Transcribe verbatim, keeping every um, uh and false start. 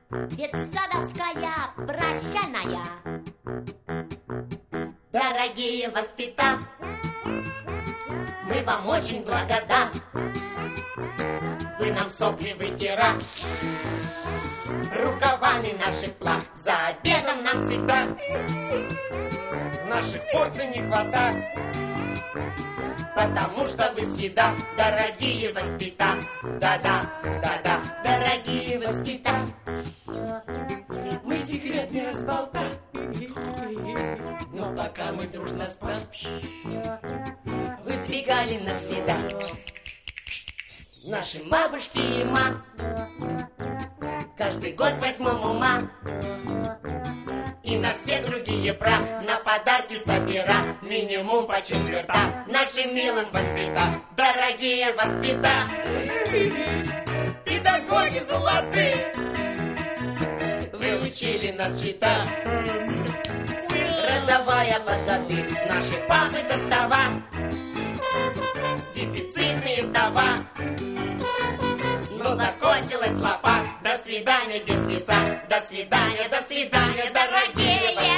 Детсадовская прощальная. Дорогие воспитатели, мы вам очень благодарны. Вы нам сопли вытирать рукавами наших плат. За обедом нам всегда наших порций не хватает, потому что вы всегда, дорогие воспитатели. Да-да, да-да, дорогие воспитатели. Мы секрет не разболтаем, но пока мы дружно спали, вы сбегали на свидание. Наши бабушки и мамы каждый год восьмому марта и на все другие прав на подарки собира минимум по четверта. Нашим милым воспитателям, дорогие воспитатели, педагоги золотые, вы учили нас читать, раздавая под зады наши папы доставать дефицитные товары. Но закончилась лафа. До свидания, детский сад. До свидания, до свидания, дорогие.